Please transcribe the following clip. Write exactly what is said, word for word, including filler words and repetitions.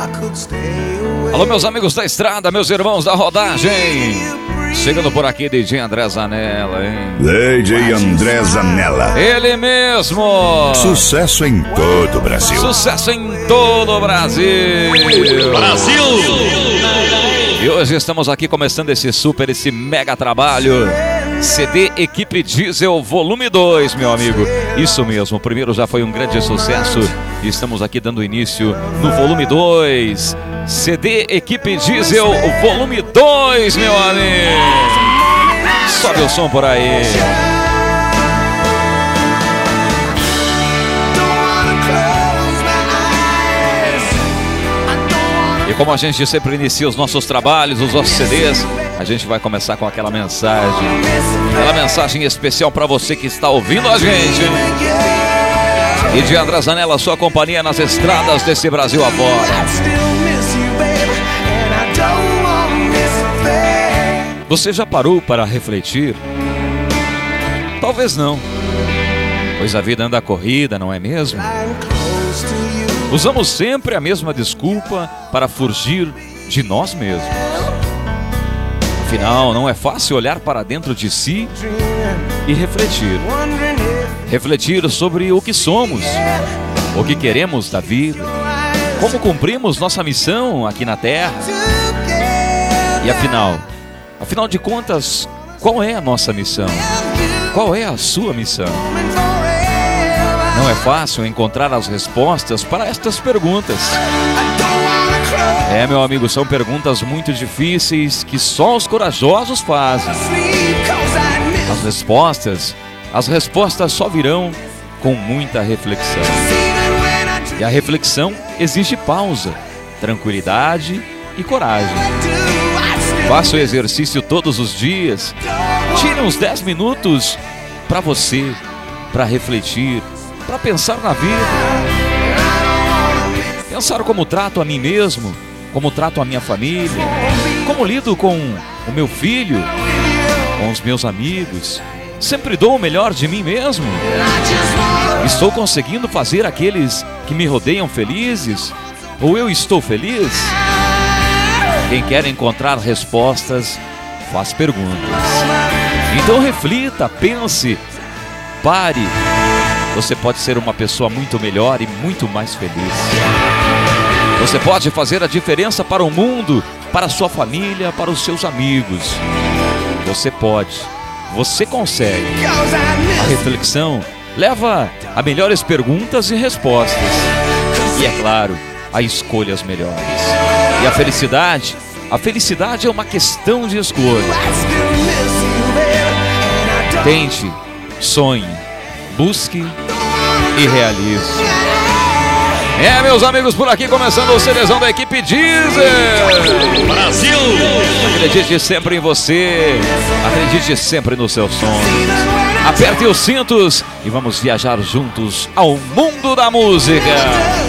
Alô, meus amigos da estrada, meus irmãos da rodagem. Chegando por aqui, D J André Zanella, hein? D J André Zanella. Ele mesmo. Sucesso em todo o Brasil. Sucesso em todo o Brasil. Brasil! E hoje estamos aqui começando esse super, esse mega trabalho. C D Equipe Diesel Volume dois, meu amigo. Isso mesmo, o primeiro já foi um grande sucesso. E estamos aqui dando início no Volume dois. C D Equipe Diesel Volume dois, meu amigo. Sobe o som por aí. E como a gente sempre inicia os nossos trabalhos, os nossos C Ds, a gente vai começar com aquela mensagem. Aquela mensagem especial para você que está ouvindo a gente. E de André Zanella, sua companhia nas estradas desse Brasil afora. Você já parou para refletir? Talvez não, pois a vida anda corrida, não é mesmo? Usamos sempre a mesma desculpa para fugir de nós mesmos. Afinal, não é fácil olhar para dentro de si e refletir. Refletir sobre o que somos, o que queremos da vida, como cumprimos nossa missão aqui na Terra. E afinal, afinal de contas, qual é a nossa missão? Qual é a sua missão? Não é fácil encontrar as respostas para estas perguntas. É, meu amigo, são perguntas muito difíceis que só os corajosos fazem. As respostas, as respostas só virão com muita reflexão. E a reflexão exige pausa, tranquilidade e coragem. Faça o exercício todos os dias. Tire uns dez minutos para você, para refletir, para pensar na vida. Pensar como trato a mim mesmo, como trato a minha família, como lido com o meu filho, com os meus amigos. Sempre dou o melhor de mim mesmo? Estou conseguindo fazer aqueles que me rodeiam felizes? Ou eu estou feliz? Quem quer encontrar respostas, faz perguntas. Então reflita, pense, pare. Você pode ser uma pessoa muito melhor e muito mais feliz. Você pode fazer a diferença para o mundo, para a sua família, para os seus amigos. Você pode, você consegue. A reflexão leva a melhores perguntas e respostas. E é claro, a escolhas melhores. E a felicidade, a felicidade é uma questão de escolha. Tente, sonhe, busque e realize. É, meus amigos, por aqui começando o CDzão da Equipe Diesel Brasil! Acredite sempre em você, acredite sempre nos seus sonhos. Aperte os cintos e vamos viajar juntos ao mundo da música.